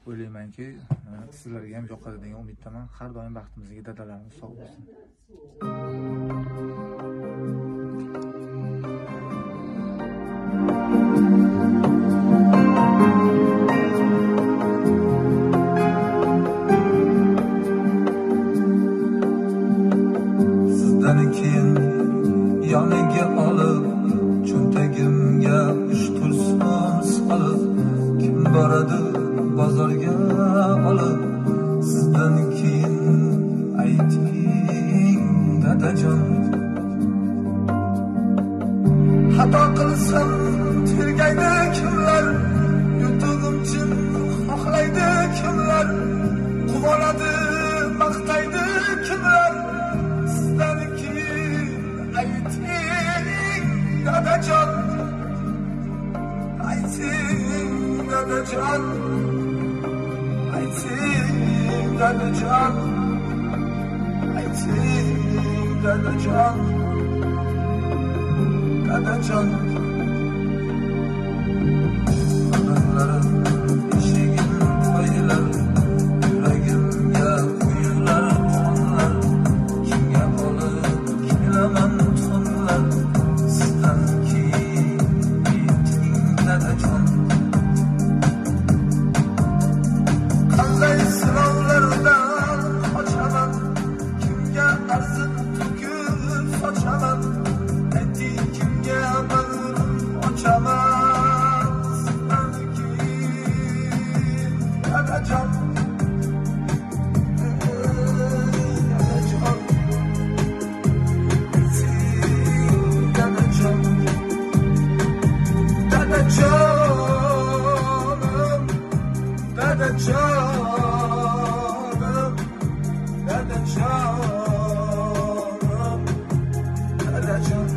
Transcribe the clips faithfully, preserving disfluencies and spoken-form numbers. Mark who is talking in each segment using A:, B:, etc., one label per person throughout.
A: o'ylaymanki, sizlarga ham yoqadi degan umiddaman. Har doim baxtimizdagi dadalarimiz sog' bo'lsin.
B: Sizdan keyin yoniga olib, cho'ntagimga uch tursun solib, kim boradi bozorga olib, sizdan keyin ayting dadajon. Xato qilsam tergaydi kimlar, yutug'im chin xohlaydi kimlar, quvonadi maqtaydi kimlar, sizdan keyin ayting dadajon, ayting dadajon, ayting dadajon, ayting dadajon, dadajon. Odamlarim eshigim qo'ydilar, yuragimga quyular tuxumlar, kimga olib kelaman tuxumlar, sizdan keyin ayting dadajon. Qanday sinovlardan qochaman, kimga arzib to'kib sochaman, ayting kimga bag'rim ochaman, sizdan keyin dadajon. Dadajonim, dadajonim, dadajonim, dadajon,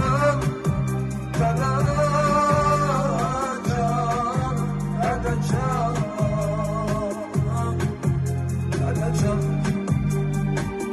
B: dadajonim, dadajon, dadajon.